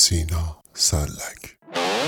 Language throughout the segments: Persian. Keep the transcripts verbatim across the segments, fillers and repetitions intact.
سینا سلک.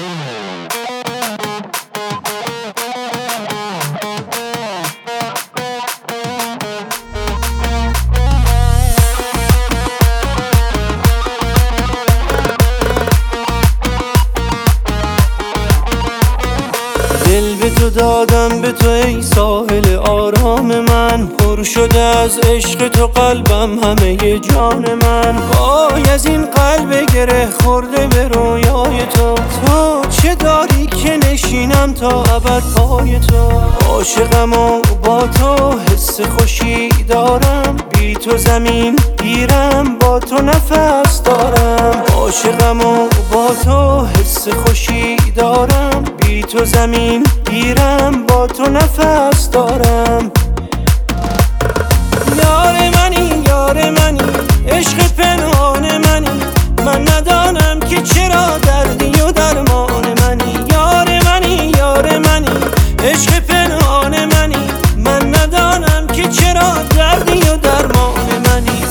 دل به تو دادم، به تو ای ساحل آرام من، پر شده از عشق تو قلبم، همه جان من. وای از این قلب گره خورده به رویای تو، تو چه داری که نشینم تا ابد پای تو. عاشقم و با تو حس خوشی دارم، بی تو زمین گیرم، با تو نفس دارم. عاشقم و با تو حس خوشی دارم، بی تو زمین گیرم، با تو نفس دارم. یار منی یار منی، عشق پنهان منی، من ندانم که چرا دردی و درمان منی. یار منی یار منی، عشق پنهان منی، من ندانم که چرا دردی و درمان منی.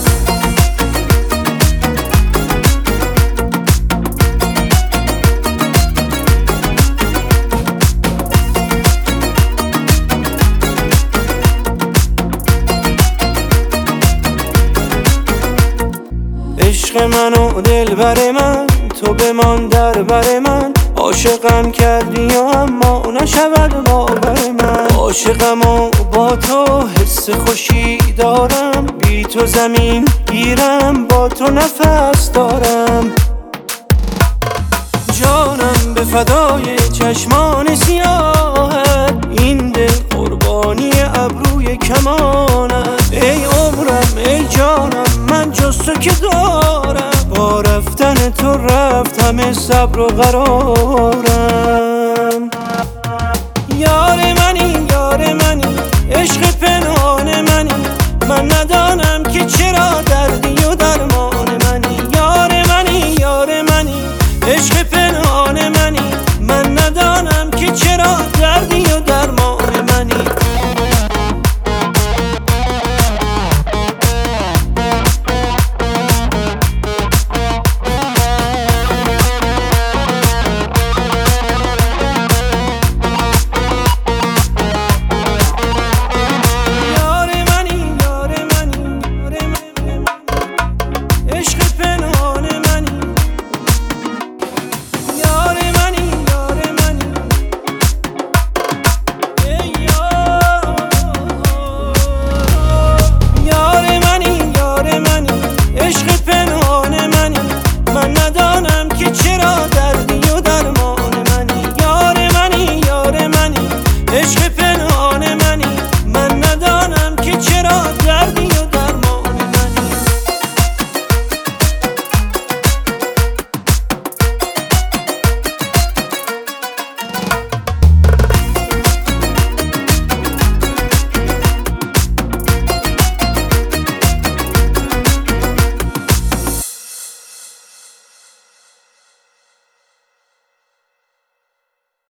عشق من و دلبر من، تو بمان در بر من. عاشقم کردی و اما نشود باور من. عاشقم و با تو حس خوشی دارم، بی تو زمین گیرم، با تو نفس دارم. جانم به فدای چشمان سیاهت، این دل قربانی ابروی کمانت. ای عمرم ای جانم، من جز تو که دارم، با رفتن تو رفت همه صبر و قرارم. یار منی یار منی، عشق پنهان منی، من ندانم که چرا دردی